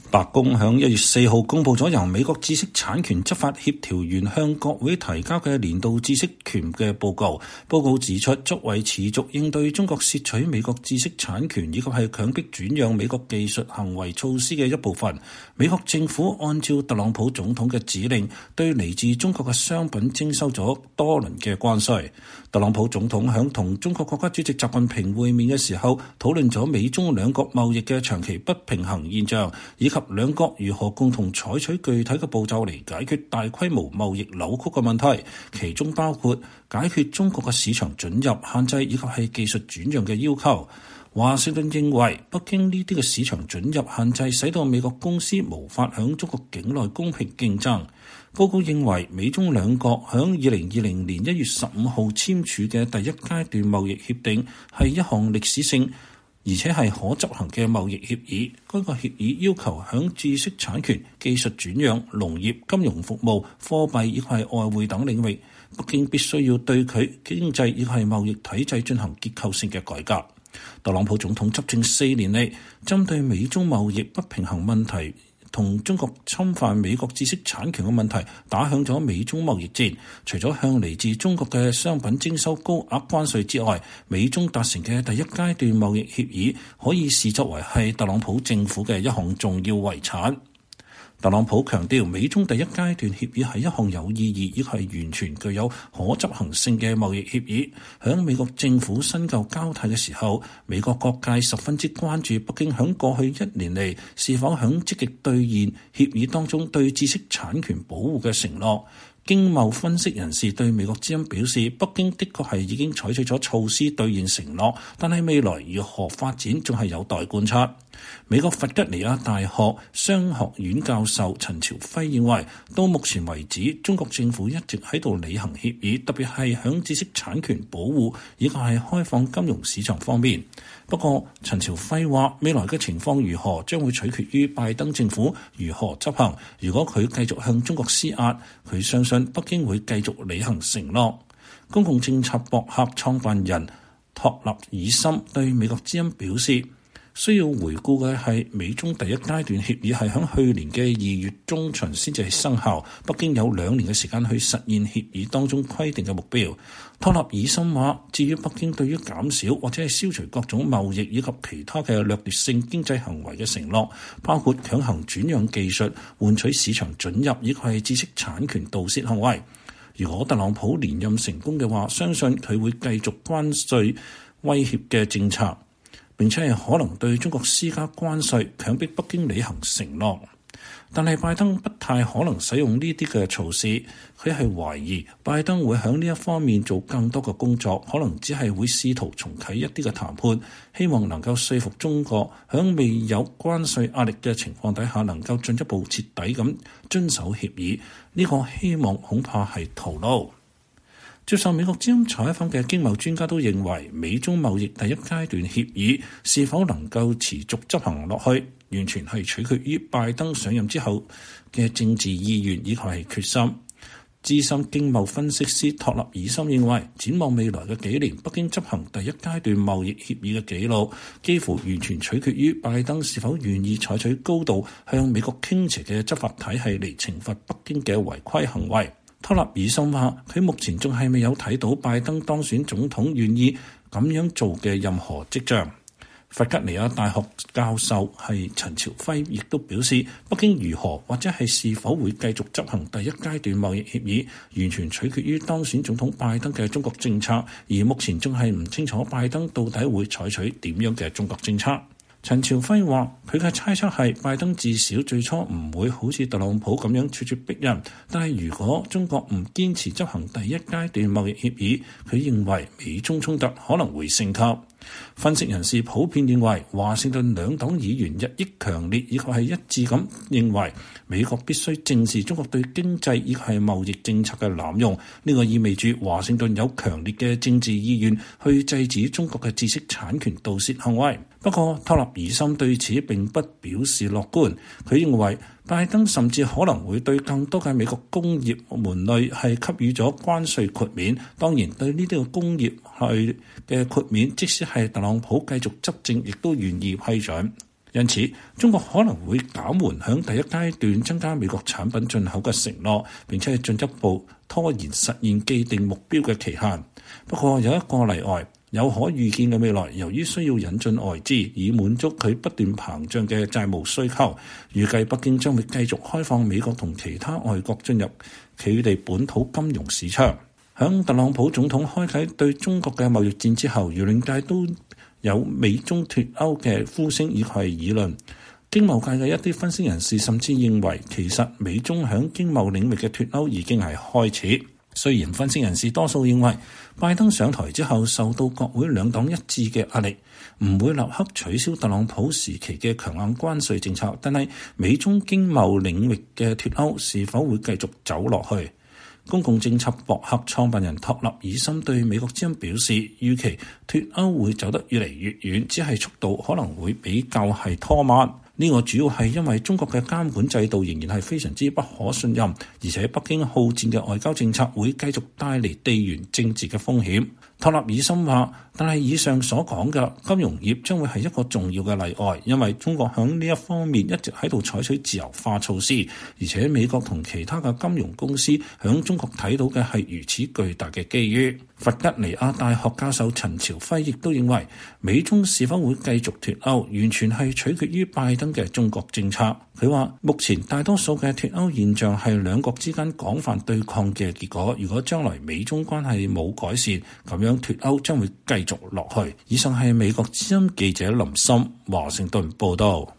白宮響1月4號公佈咗由美國知識產權執法協調員向國會提交嘅年度知識權嘅報告。報告指出，作為持續應對中國竊取美國知識產權以及係強迫轉讓美國技術行為措施嘅一部分，美國政府按照特朗普總統嘅指令，對嚟自中國嘅商品徵收咗多輪嘅關稅。特朗普總統響同中國國家主席習近平會面嘅時候，討論咗美中兩國貿易嘅長期不平衡現象，以及兩國如何共同採取具體嘅步驟嚟解決大規模貿易扭曲嘅問題，其中包括解決中國嘅市場准入限制以及係技術轉讓嘅要求。華盛頓認為北京呢啲嘅市場准入限制使到美國公司無法響中國境內公平競爭。報告認為美中兩國響2020年1月15號簽署嘅第一階段貿易協定係一項歷史性而且係可執行嘅貿易協議。該個協議要求響知識產權、技術轉讓、農業、金融服務、貨幣以及係外匯等領域，北京必須要對佢經濟以及係貿易體制進行結構性嘅改革。特朗普總統執政4年嚟，針對美中貿易不平衡問題同中國侵犯美國知識產權嘅問題，打響咗美中貿易戰。除咗向嚟自中國嘅商品徵收高額關稅之外，美中達成嘅第一階段貿易協議可以視作為係特朗普政府嘅一項重要遺產。特朗普強調，美中第一階段協議係一項有意義，亦係完全具有可執行性嘅貿易協議。響美國政府新舊交替嘅時候，美國各界十分之關注北京響過去1年嚟是否響積極兌現協議當中對知識產權保護嘅承諾。經貿分析人士對美國之音表示，北京的確係已經採取咗措施兌現承諾，但係未來如何發展仲係有待觀察。美國弗吉尼亞大學商學院教授陳朝輝認為，到目前為止，中國政府一直喺度履行協議，特別係響知識產權保護以及係開放金融市場方面。不過，陳朝輝話，未來嘅情況如何將會取決於拜登政府如何執行。如果佢繼續向中國施壓，佢相信北京會繼續履行承諾。公共政策博客創辦人托納爾森對美國之音表示，需要回顧嘅係美中第一階段協議係響去年嘅2月中旬先至係生效，北京有2年嘅時間去實現協議當中規定嘅目標。托納爾森話，至於北京對於減少或者係消除各種貿易以及其他嘅掠奪性經濟行為嘅承諾，包括強行轉讓技術、換取市場准入以及係知識產權盜竊行為。如果特朗普連任成功嘅話，相信佢會繼續關稅威脅嘅政策，並且係可能對中國施加關稅，強迫北京履行承諾。但係拜登不太可能使用呢啲嘅措施，佢係懷疑拜登會喺呢一方面做更多嘅工作，可能只係會試圖重啟一啲嘅談判，希望能夠說服中國喺未有關稅壓力嘅情況底下，能夠進一步徹底咁遵守協議。呢個希望恐怕係徒勞。接受美國之音採訪嘅經貿專家都認為，美中貿易第一階段協議是否能夠持續執行落去，完全係取決於拜登上任之後嘅政治意願以及係決心。資深經貿分析師托納爾森認為，展望未來嘅幾年，北京執行第一階段貿易協議嘅紀錄，幾乎完全取決於拜登是否願意採取高度向美國傾斜嘅執法體系嚟懲罰北京嘅違規行為。托納爾森話，佢目前仲係未有睇到拜登當選總統願意咁樣做嘅任何跡象。弗吉尼亞大學教授係陳朝輝亦都表示，北京如何或者係是否會繼續執行第一階段貿易協議，完全取決於當選總統拜登嘅中國政策，而目前仲係唔清楚拜登到底會採取點樣嘅中國政策。陳朝輝話，佢嘅猜測係拜登至少最初唔會好似特朗普咁樣處處逼人，但係如果中國唔堅持執行第一階段貿易協議，佢認為美中衝突可能會升級。分析人士普遍認為，華盛頓兩黨議員日益強烈以及係一致咁認為，美國必須正視中國對經濟以及係貿易政策嘅濫用。呢個意味住華盛頓有強烈嘅政治意願去制止中國嘅知識產權盜竊行為。不過，托納爾森對此並不表示樂觀。佢認為拜登甚至可能會對更多嘅美國工業門類係給予咗關稅豁免。當然，對呢啲嘅工業係嘅豁免，即使係特朗普繼續執政，亦都願意批准。 因此，中國可能會減緩響第一階段增加美國產品進口嘅承諾，並且進一步拖延實現既定目標嘅期限。不過有一個例外，有可預見嘅未來，由於需要引進外資以滿足佢不斷膨脹嘅債務需求，預計北京將會繼續開放美國同其他外國進入佢哋本土金融市場。響特朗普總統開啟對中國嘅貿易戰之後，輿論界都有美中脫歐嘅呼聲以及議論。經貿界嘅一啲分析人士甚至認為，其實美中響經貿領域嘅脫歐已經係開始。雖然分析人士多數認為拜登上台之後受到國會兩黨一致嘅壓力，唔會立刻取消特朗普時期嘅強硬關稅政策，但係美中經貿領域嘅脫歐是否會繼續走落去？公共政策博客創辦人托納爾森對美國之音表示，預期脫歐會走得越嚟越遠，只係速度可能會比較係拖慢。呢個主要係因為中國嘅監管制度仍然係非常之不可信任，而且北京好戰嘅外交政策會繼續帶嚟地緣政治嘅風險。托納爾森話，但係以上所講嘅金融業將會係一個重要嘅例外，因為中國響呢一方面一直喺度採取自由化措施，而且美國同其他嘅金融公司響中國睇到嘅係如此巨大嘅機遇。弗吉尼亞大學教授陳朝輝亦都認為，美中是否會繼續脫歐，完全係取決於拜登嘅中國政策。佢話，目前大多數嘅脫歐現象係兩國之間廣泛對抗嘅結果。如果將來美中關係冇改善，咁樣脫歐將會繼續落去。以上係美國之音記者林森華盛頓報道。